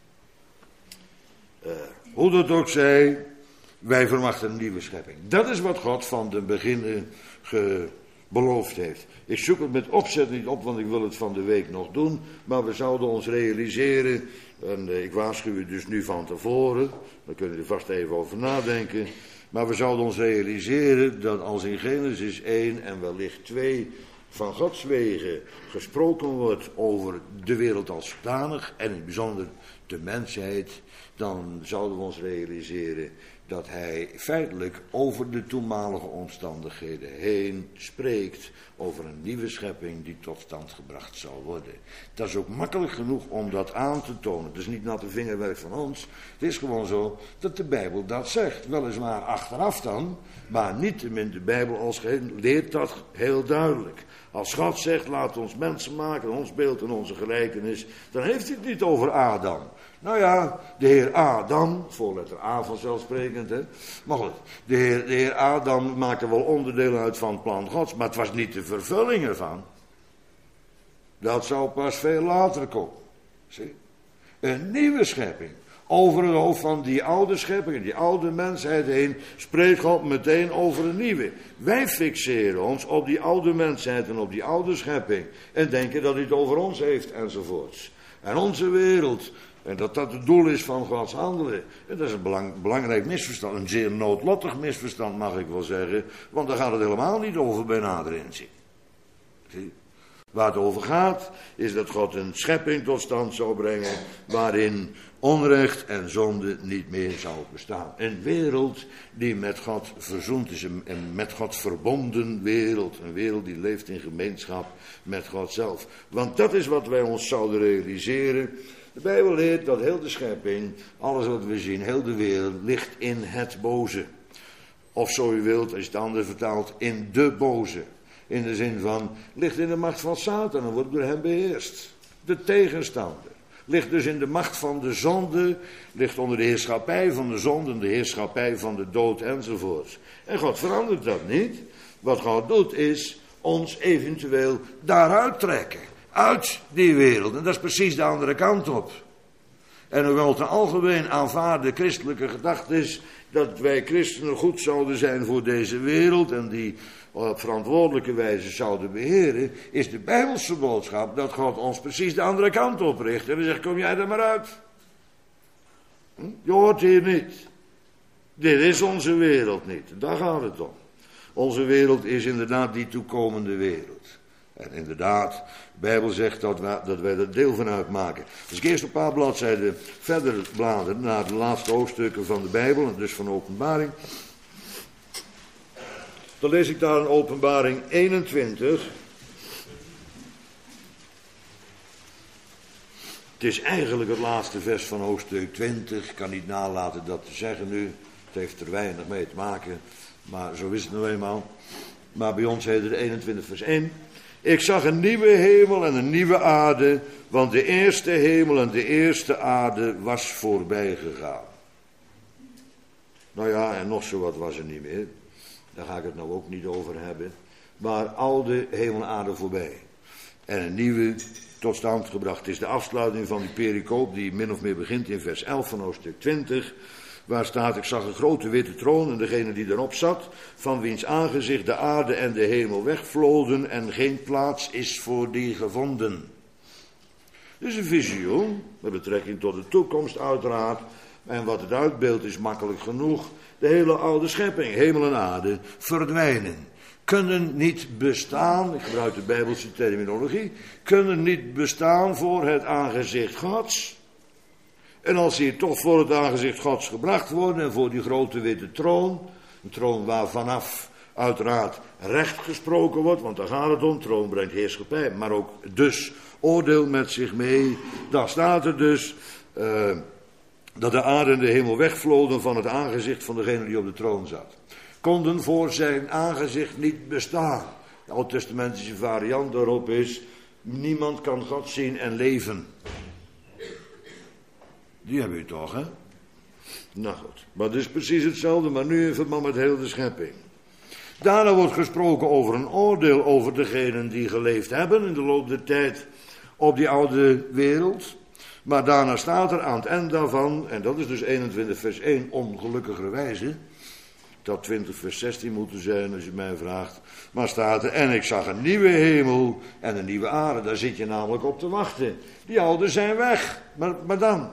[SPEAKER 1] Uh, hoe dat ook zij... Wij verwachten een nieuwe schepping. Dat is wat God van de begin ge, beloofd heeft. Ik zoek het met opzet niet op, want ik wil het van de week nog doen. Maar we zouden ons realiseren, en uh, ik waarschuw u dus nu van tevoren, dan kunnen we er vast even over nadenken. Maar we zouden ons realiseren dat als in Genesis één en wellicht twee van Gods wegen gesproken wordt over de wereld als zodanig, en in het bijzonder de mensheid, dan zouden we ons realiseren dat hij feitelijk over de toenmalige omstandigheden heen spreekt over een nieuwe schepping die tot stand gebracht zal worden. Dat is ook makkelijk genoeg om dat aan te tonen. Het is niet natte vingerwerk van ons. Het is gewoon zo dat de Bijbel dat zegt. Weliswaar achteraf dan, maar niettemin de Bijbel als geheel leert dat heel duidelijk. Als God zegt, laat ons mensen maken, ons beeld en onze gelijkenis, dan heeft hij het niet over Adam. Nou ja, de heer Adam, voorletter A vanzelfsprekend, hè. Maar goed, de heer, de heer Adam maakte wel onderdeel uit van het plan Gods, maar het was niet de vervulling ervan. Dat zou pas veel later komen. Zie? Een nieuwe schepping. Over het hoofd van die oude schepping, die oude mensheid heen, spreekt God meteen over een nieuwe. Wij fixeren ons op die oude mensheid en op die oude schepping. En denken dat hij het over ons heeft enzovoorts. En onze wereld, en dat dat het doel is van Gods handelen. En dat is een belang, belangrijk misverstand, een zeer noodlottig misverstand mag ik wel zeggen. Want daar gaat het helemaal niet over bij nader inzien. Zie? Waar het over gaat, is dat God een schepping tot stand zou brengen, waarin onrecht en zonde niet meer zou bestaan. Een wereld die met God verzoend is, een met God verbonden wereld. Een wereld die leeft in gemeenschap met God zelf. Want dat is wat wij ons zouden realiseren. De Bijbel leert dat heel de schepping, alles wat we zien, heel de wereld, ligt in het boze. Of zo u wilt, als je het anders vertaalt, in de boze. In de zin van, ligt in de macht van Satan en wordt door hem beheerst. De tegenstander. Ligt dus in de macht van de zonde, ligt onder de heerschappij van de zonde, de heerschappij van de dood enzovoort. En God verandert dat niet. Wat God doet is ons eventueel daaruit trekken. Uit die wereld. En dat is precies de andere kant op. En hoewel het een algemeen aanvaarde christelijke gedachte is dat wij christenen goed zouden zijn voor deze wereld en die op verantwoordelijke wijze zouden beheren, is de Bijbelse boodschap dat God ons precies de andere kant op richt. En dan zegt, kom jij er maar uit. Hm? Je hoort hier niet. Dit is onze wereld niet. Daar gaat het om. Onze wereld is inderdaad die toekomende wereld. En inderdaad, de Bijbel zegt dat wij, dat wij er deel van uitmaken. Als ik eerst een paar bladzijden verder blader naar de laatste hoofdstukken van de Bijbel, en dus van Openbaring, dan lees ik daar in Openbaring eenentwintig. Het is eigenlijk het laatste vers van hoofdstuk twintig. Ik kan niet nalaten dat te zeggen nu. Het heeft er weinig mee te maken. Maar zo is het nou eenmaal. Maar bij ons heet het eenentwintig vers één. Ik zag een nieuwe hemel en een nieuwe aarde. Want de eerste hemel en de eerste aarde was voorbij gegaan. Nou ja, en nog zo wat was er niet meer. Daar ga ik het nou ook niet over hebben. Maar al de hemel en aarde voorbij. En een nieuwe tot stand gebracht. Het is de afsluiting van die pericoop die min of meer begint in vers elf van hoofdstuk twintig. Waar staat, ik zag een grote witte troon en degene die daarop zat, van wiens aangezicht de aarde en de hemel wegvloden en geen plaats is voor die gevonden. Dus een visioen, met betrekking tot de toekomst uiteraard. En wat het uitbeeldt is makkelijk genoeg. De hele oude schepping, hemel en aarde, verdwijnen. Kunnen niet bestaan, ik gebruik de Bijbelse terminologie, kunnen niet bestaan voor het aangezicht Gods. En als die toch voor het aangezicht Gods gebracht worden en voor die grote witte troon, een troon waar vanaf uiteraard recht gesproken wordt, want daar gaat het om, troon brengt heerschappij, maar ook dus oordeel met zich mee, dan staat er dus uh, dat de aarde en de hemel wegvloden van het aangezicht van degene die op de troon zat. Konden voor zijn aangezicht niet bestaan. De oud-testamentische variant daarop is, niemand kan God zien en leven. Die hebben u toch, hè? Nou goed, maar het is precies hetzelfde, maar nu in verband met heel de schepping. Daarna wordt gesproken over een oordeel over degenen die geleefd hebben in de loop der tijd op die oude wereld. Maar daarna staat er aan het eind daarvan, en dat is dus eenentwintig vers één, ongelukkigerwijze, dat twintig vers zestien moeten zijn als je mij vraagt. Maar staat er, en ik zag een nieuwe hemel en een nieuwe aarde, daar zit je namelijk op te wachten. Die oude zijn weg, maar, maar dan...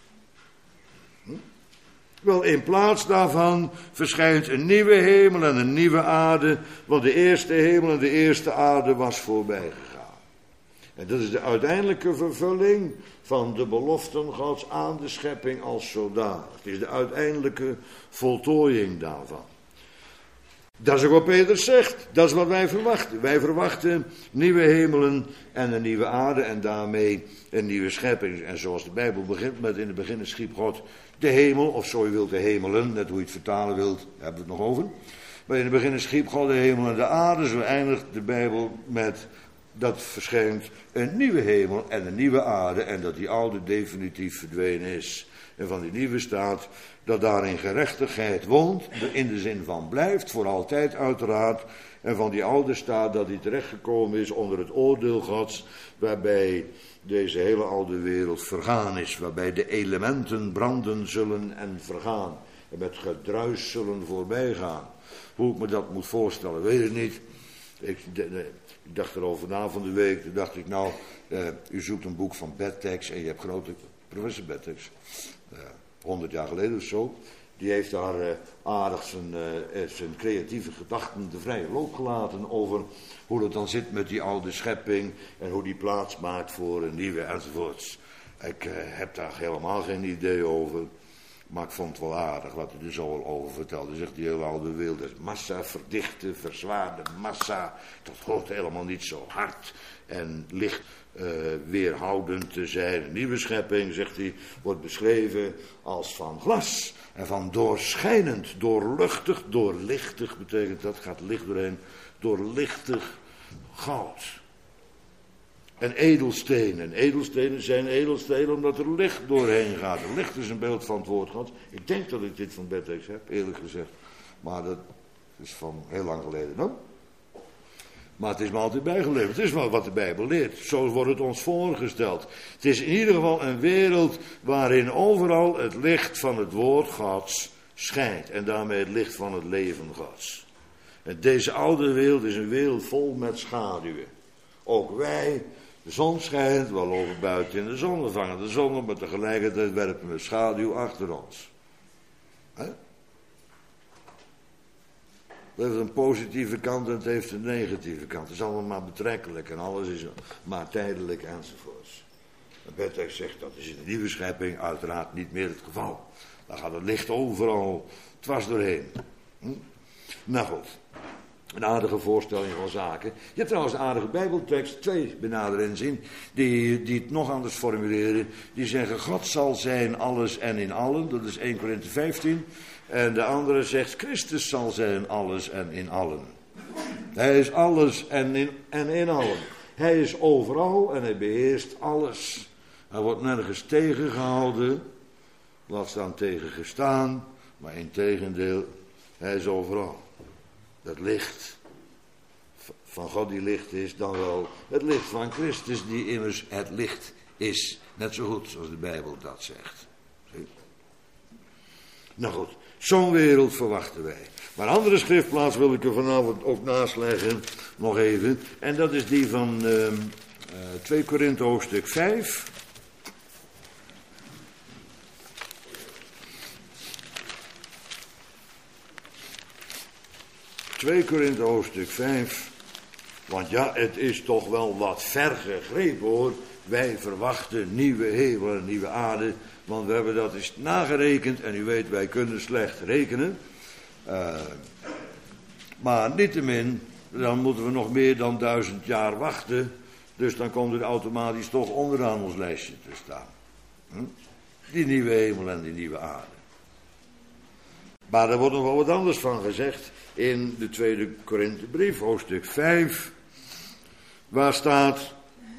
[SPEAKER 1] Wel, in plaats daarvan verschijnt een nieuwe hemel en een nieuwe aarde, want de eerste hemel en de eerste aarde was voorbij gegaan. En dat is de uiteindelijke vervulling van de beloften Gods aan de schepping als zodanig. Het is de uiteindelijke voltooiing daarvan. Dat is ook wat Peter zegt, dat is wat wij verwachten. Wij verwachten nieuwe hemelen en een nieuwe aarde en daarmee een nieuwe schepping. En zoals de Bijbel begint met in het begin schiep God de hemel, of zo je wilt de hemelen, net hoe je het vertalen wilt, daar hebben we het nog over. Maar in het begin schiep God de hemel en de aarde, zo eindigt de Bijbel met dat verschijnt een nieuwe hemel en een nieuwe aarde en dat die oude definitief verdwenen is. En van die nieuwe staat dat daarin gerechtigheid woont, in de zin van blijft, voor altijd uiteraard. En van die oude staat dat hij terechtgekomen is onder het oordeel Gods, waarbij deze hele oude wereld vergaan is, waarbij de elementen branden zullen en vergaan en met gedruis zullen voorbij gaan. Hoe ik me dat moet voorstellen, weet ik niet. Ik, de, de, ik dacht erover na van de week, toen dacht ik nou, uh, u zoekt een boek van Bettex en je hebt grote, professor Bettex, honderd uh, jaar geleden of zo, die heeft daar uh, aardig zijn, uh, zijn creatieve gedachten de vrije loop gelaten over hoe het dan zit met die oude schepping en hoe die plaats maakt voor een nieuwe enzovoorts. Ik uh, heb daar helemaal geen idee over, maar ik vond het wel aardig wat hij er zo al over vertelde. Zegt die hele oude wereld, dat is massa, verdichte, verzwaarde massa, dat hoort helemaal niet zo hard en licht uh, weerhoudend te zijn. Een nieuwe schepping, zegt hij, wordt beschreven als van glas en van doorschijnend, doorluchtig, doorlichtig betekent dat, gaat licht doorheen, doorlichtig goud. En edelstenen. Edelstenen zijn edelstenen omdat er licht doorheen gaat. Licht is een beeld van het woord Gods. Ik denk dat ik dit van Bettex heb, eerlijk gezegd. Maar dat is van heel lang geleden dan. Maar het is me altijd bijgeleverd. Het is wel wat de Bijbel leert. Zo wordt het ons voorgesteld. Het is in ieder geval een wereld waarin overal het licht van het woord Gods schijnt. En daarmee het licht van het leven Gods. En deze oude wereld is een wereld vol met schaduwen. Ook wij, de zon schijnt, we lopen buiten in de zon, we vangen de zon op, maar tegelijkertijd werpen we schaduw achter ons. He? Het heeft een positieve kant en het heeft een negatieve kant. Het is allemaal maar betrekkelijk en alles is maar tijdelijk enzovoorts. En Bettex zegt dat is in de nieuwe schepping uiteraard niet meer het geval. Dan gaat het licht overal dwars doorheen. Hm? Nou goed. Een aardige voorstelling van zaken. Je hebt trouwens een aardige bijbeltekst, twee benaderens in, die, die het nog anders formuleren. Die zeggen, God zal zijn alles en in allen, dat is Eerste Korinthe vijftien. En de andere zegt, Christus zal zijn alles en in allen. Hij is alles en in, en in allen. Hij is overal en hij beheerst alles. Hij wordt nergens tegengehouden, laat staan tegengestaan, maar in tegendeel, hij is overal. Dat licht van God die licht is, dan wel het licht van Christus die immers het licht is. Net zo goed zoals de Bijbel dat zegt. Zie? Nou goed, zo'n wereld verwachten wij. Maar een andere schriftplaats wil ik er vanavond ook naast leggen, nog even. En dat is die van uh, uh, twee Korinthe hoofdstuk vijf. twee Korinthe hoofdstuk vijf. Want ja, het is toch wel wat ver gegrepen hoor. Wij verwachten nieuwe hemel en nieuwe aarde. Want we hebben dat eens nagerekend. En u weet, wij kunnen slecht rekenen. Uh, maar niettemin, dan moeten we nog meer dan duizend jaar wachten. Dus dan komt het automatisch toch onderaan ons lijstje te staan. Hm? Die nieuwe hemel en die nieuwe aarde. Maar er wordt nog wel wat anders van gezegd in de tweede Korinthebrief, hoofdstuk vijf. Waar staat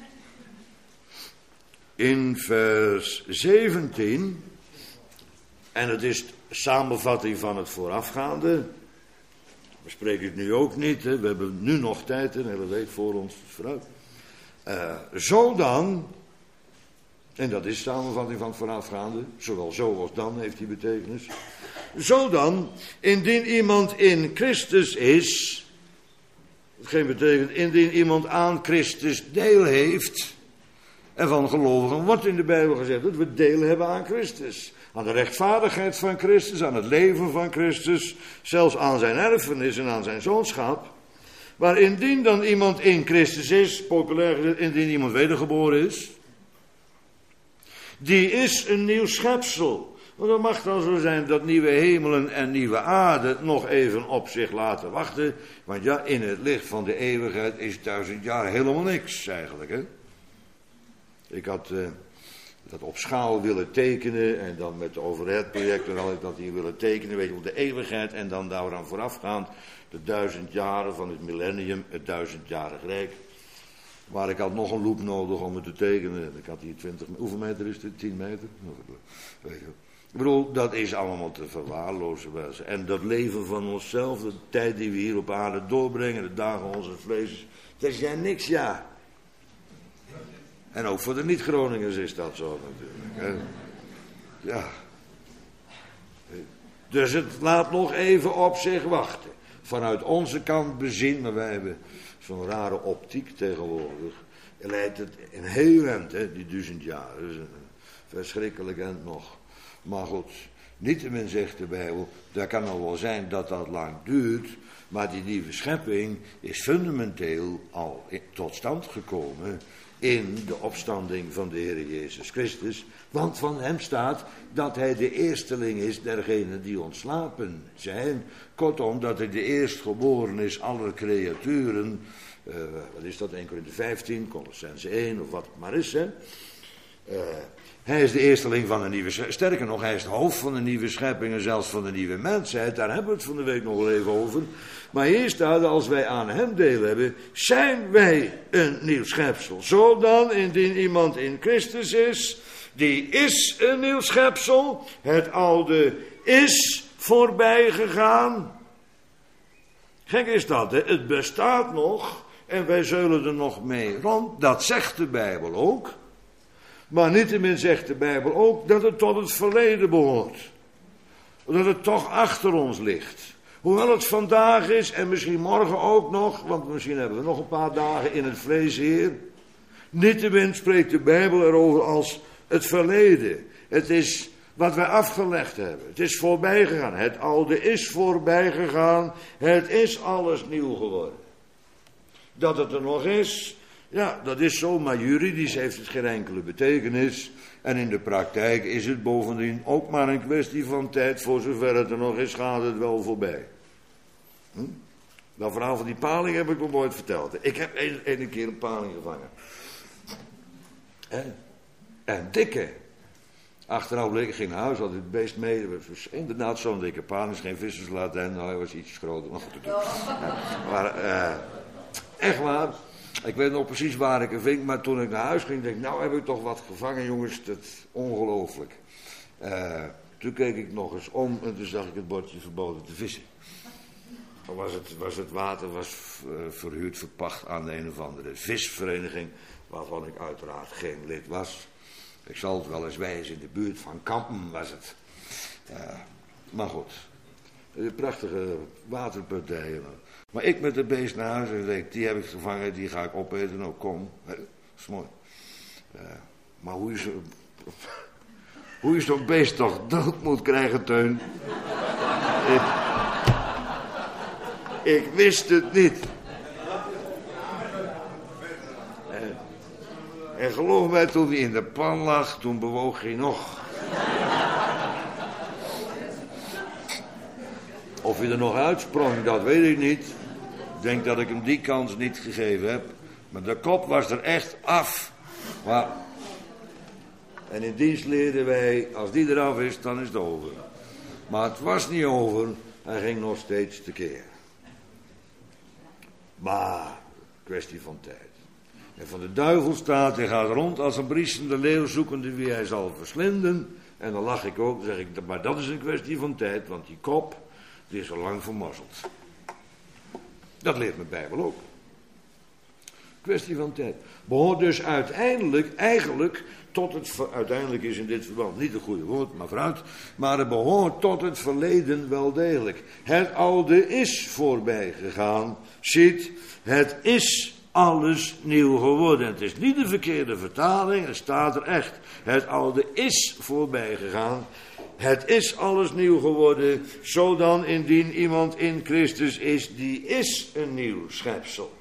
[SPEAKER 1] in vers zeventien, en het is samenvatting van het voorafgaande. We spreken het nu ook niet, hè. We hebben nu nog tijd, een hele week voor ons, vooruit. Uh, zo dan, en dat is samenvatting van het voorafgaande, zowel zo als dan heeft die betekenis. Zo dan, indien iemand in Christus is, hetgeen betekent, indien iemand aan Christus deel heeft, en van gelovigen wordt in de Bijbel gezegd dat we deel hebben aan Christus. Aan de rechtvaardigheid van Christus, aan het leven van Christus, zelfs aan zijn erfenis en aan zijn zoonschap. Maar indien dan iemand in Christus is, populair gezegd, indien iemand wedergeboren is, die is een nieuw schepsel. Want het mag dan zo zijn dat nieuwe hemelen en nieuwe aarde nog even op zich laten wachten. Want ja, in het licht van de eeuwigheid is duizend jaar helemaal niks eigenlijk. Hè? Ik had uh, dat op schaal willen tekenen en dan met de overheidprojecten had ik dat hier willen tekenen. Weet je, op de eeuwigheid en dan daaraan voorafgaand de duizend jaren van het millennium, het duizendjarig rijk. Maar ik had nog een loop nodig om het te tekenen. Ik had hier twintig, hoeveel meter is dit? tien meter? Weet je. Ik bedoel, dat is allemaal te verwaarlozen. En dat leven van onszelf, de tijd die we hier op aarde doorbrengen, de dagen onze vlees, dat is ja niks, ja. En ook voor de niet-Groningers is dat zo natuurlijk. Hè? Ja. Dus het laat nog even op zich wachten. Vanuit onze kant bezien, maar wij hebben zo'n rare optiek tegenwoordig. Leidt het een heel eind, hè, die duizend jaar. Dat is een verschrikkelijk eind nog. Maar goed, niettemin zegt de Bijbel, dat kan nog wel zijn dat dat lang duurt, maar die nieuwe schepping is fundamenteel al tot stand gekomen in de opstanding van de Heer Jezus Christus. Want van hem staat dat hij de eersteling is dergenen die ontslapen zijn. Kortom, dat hij de eerstgeboren is aller creaturen. Uh, wat is dat, Eerste Korinthe vijftien, Colossense één of wat het maar is, hè. Uh, Hij is de eersteling van de nieuwe schepping. Sterker nog, hij is het hoofd van de nieuwe schepping en zelfs van de nieuwe mensheid. Daar hebben we het van de week nog wel even over. Maar hier staat, als wij aan hem deel hebben, zijn wij een nieuw schepsel. Zo dan, indien iemand in Christus is, die is een nieuw schepsel. Het oude is voorbij gegaan. Gek is dat, hè? Het bestaat nog en wij zullen er nog mee rond. Dat zegt de Bijbel ook. Maar niettemin zegt de Bijbel ook dat het tot het verleden behoort. Dat het toch achter ons ligt. Hoewel het vandaag is en misschien morgen ook nog, want misschien hebben we nog een paar dagen in het vlees hier. Niettemin spreekt de Bijbel erover als het verleden. Het is wat wij afgelegd hebben. Het is voorbij gegaan. Het oude is voorbij gegaan. Het is alles nieuw geworden. Dat het er nog is, ja, dat is zo, maar juridisch heeft het geen enkele betekenis. En in de praktijk is het bovendien ook maar een kwestie van tijd. Voor zover het er nog is, gaat het wel voorbij. Hm? Dat verhaal van die paling heb ik nog nooit verteld. Ik heb een, een keer een paling gevangen. En, en dikke. Achteraf bleek ik ging naar huis, had het beest mee. Inderdaad zo'n dikke paling, geen visserslatijn. Nou, hij was iets groter. Maar, goed, ja, maar uh, echt waar. Ik weet nog precies waar ik hem ving. Maar toen ik naar huis ging, denk ik, nou heb ik toch wat gevangen, jongens. Dat is ongelooflijk. Uh, toen keek ik nog eens om en toen zag ik het bordje verboden te vissen. Dan was het, was het water was uh, verhuurd, verpacht aan de een of andere visvereniging, waarvan ik uiteraard geen lid was. Ik zal het wel eens wijzen, in de buurt van Kampen was het. Uh, maar goed, een prachtige waterpartij. Maar ik met de beest naar huis en denk, die heb ik gevangen, die ga ik opeten. Nou, kom, dat is mooi. Uh, maar hoe je zo, hoe je zo'n beest toch dood moet krijgen, Teun? ik, ik wist het niet. En, en geloof mij, toen hij in de pan lag, toen bewoog hij nog. Of hij er nog uitsprong, dat weet ik niet. Ik denk dat ik hem die kans niet gegeven heb. Maar de kop was er echt af. Maar... En in dienst leerden wij, als die eraf is, dan is het over. Maar het was niet over, hij ging nog steeds tekeer. Maar, kwestie van tijd. En van de duivel staat, hij gaat rond als een briesende leeuw zoekende wie hij zal verslinden. En dan lach ik ook, dan zeg ik, maar dat is een kwestie van tijd, want die kop, die is al lang vermorzeld. Dat leert mijn Bijbel ook. Kwestie van tijd. Behoort dus uiteindelijk, eigenlijk, tot het, uiteindelijk is in dit verband niet het goede woord, maar vooruit, maar het behoort tot het verleden wel degelijk. Het oude is voorbij gegaan, ziet, het is alles nieuw geworden. Het is niet de verkeerde vertaling, het staat er echt. Het oude is voorbij gegaan. Het is alles nieuw geworden, zodan indien iemand in Christus is, die is een nieuw schepsel.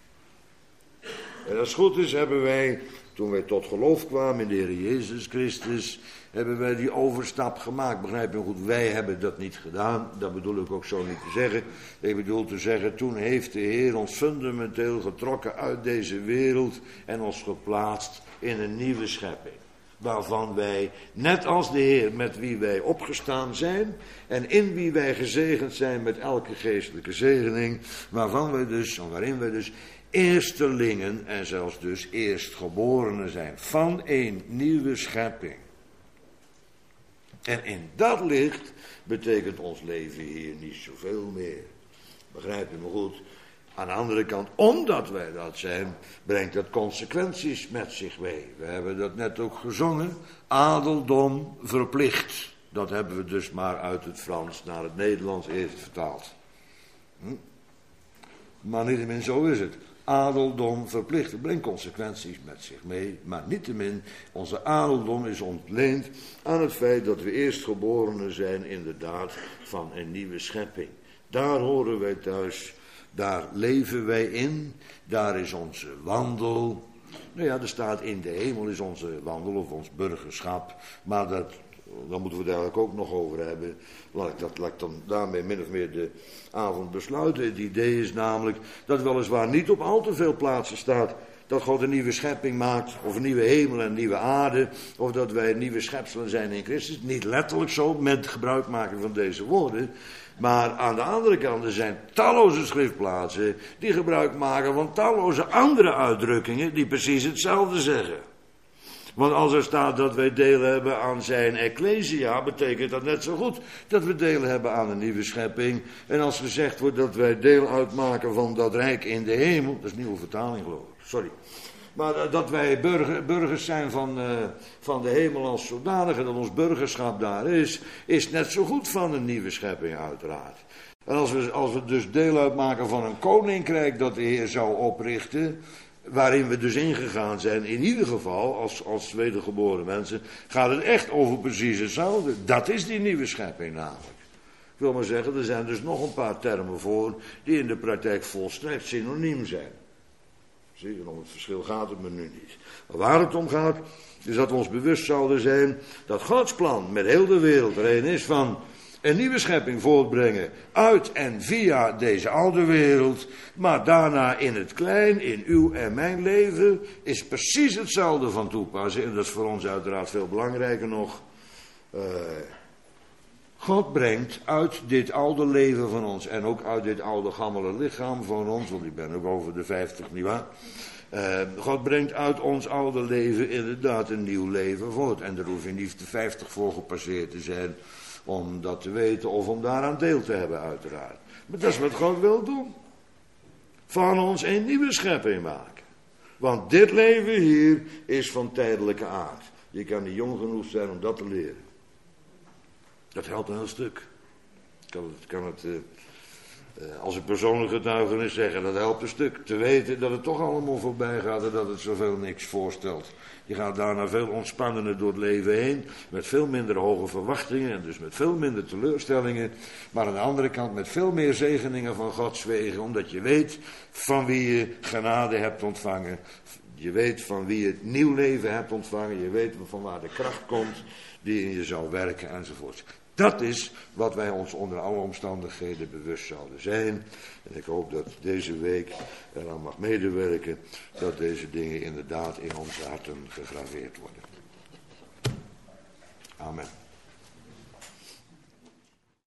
[SPEAKER 1] En als het goed is, hebben wij, toen wij tot geloof kwamen in de Heer Jezus Christus, hebben wij die overstap gemaakt. Begrijp je goed, wij hebben dat niet gedaan, dat bedoel ik ook zo niet te zeggen. Ik bedoel te zeggen, toen heeft de Heer ons fundamenteel getrokken uit deze wereld en ons geplaatst in een nieuwe schepping. Waarvan wij, net als de Heer met wie wij opgestaan zijn en in wie wij gezegend zijn met elke geestelijke zegening, waarvan wij dus, en waarin wij dus eerstelingen en zelfs dus eerstgeborenen zijn van een nieuwe schepping. En in dat licht betekent ons leven hier niet zoveel meer. Begrijp je me goed? Aan de andere kant, omdat wij dat zijn, brengt dat consequenties met zich mee. We hebben dat net ook gezongen. Adeldom verplicht. Dat hebben we dus maar uit het Frans naar het Nederlands eerst vertaald. Hm? Maar niettemin, zo is het. Adeldom verplicht. Het brengt consequenties met zich mee. Maar niettemin, onze adeldom is ontleend aan het feit dat we eerstgeborenen zijn, inderdaad, van een nieuwe schepping. Daar horen wij thuis. Daar leven wij in, daar is onze wandel. Nou ja, er staat in de hemel is onze wandel of ons burgerschap. Maar dat, daar moeten we het eigenlijk ook nog over hebben. Laat ik, dat, laat ik dan daarmee min of meer de avond besluiten. Het idee is namelijk dat weliswaar niet op al te veel plaatsen staat dat God een nieuwe schepping maakt, of een nieuwe hemel en een nieuwe aarde, of dat wij nieuwe schepselen zijn in Christus. Niet letterlijk zo, met gebruik maken van deze woorden. Maar aan de andere kant, er zijn talloze schriftplaatsen die gebruik maken van talloze andere uitdrukkingen die precies hetzelfde zeggen. Want als er staat dat wij deel hebben aan zijn ecclesia, betekent dat net zo goed dat we deel hebben aan een nieuwe schepping. En als gezegd wordt dat wij deel uitmaken van dat rijk in de hemel, dat is een nieuwe vertaling geloof ik, sorry. Maar dat wij burger, burgers zijn van, uh, van de hemel als zodanige, dat ons burgerschap daar is, is net zo goed van een nieuwe schepping uiteraard. En als we, als we dus deel uitmaken van een koninkrijk dat de Heer zou oprichten, waarin we dus ingegaan zijn, in ieder geval als, als wedergeboren mensen, gaat het echt over precies hetzelfde. Dat is die nieuwe schepping namelijk. Ik wil maar zeggen, er zijn dus nog een paar termen voor die in de praktijk volstrekt synoniem zijn. Zie je, om het verschil gaat het me nu niet. Maar waar het om gaat, is dat we ons bewust zouden zijn dat Gods plan met heel de wereld er een is van een nieuwe schepping voortbrengen uit en via deze oude wereld, maar daarna in het klein, in uw en mijn leven, is precies hetzelfde van toepassing. En dat is voor ons uiteraard veel belangrijker nog. Uh, God brengt uit dit oude leven van ons en ook uit dit oude gammele lichaam van ons, want ik ben ook over de vijftig, nietwaar? Uh, God brengt uit ons oude leven inderdaad een nieuw leven voort. En daar hoef je niet de vijftig voor gepasseerd te zijn om dat te weten of om daaraan deel te hebben uiteraard. Maar dat is wat God wil doen. Van ons een nieuwe schepping maken. Want dit leven hier is van tijdelijke aard. Je kan niet jong genoeg zijn om dat te leren. Dat helpt een heel stuk. Ik kan het, kan het uh, uh, als een persoonlijke getuigenis zeggen, dat helpt een stuk. Te weten dat het toch allemaal voorbij gaat en dat het zoveel niks voorstelt. Je gaat daarna veel ontspannender door het leven heen, met veel minder hoge verwachtingen en dus met veel minder teleurstellingen. Maar aan de andere kant met veel meer zegeningen van Gods wegen, omdat je weet van wie je genade hebt ontvangen. Je weet van wie je het nieuw leven hebt ontvangen. Je weet van waar de kracht komt die in je zal werken enzovoort. Dat is wat wij ons onder alle omstandigheden bewust zouden zijn. En ik hoop dat deze week eraan mag medewerken dat deze dingen inderdaad in onze harten gegraveerd worden. Amen.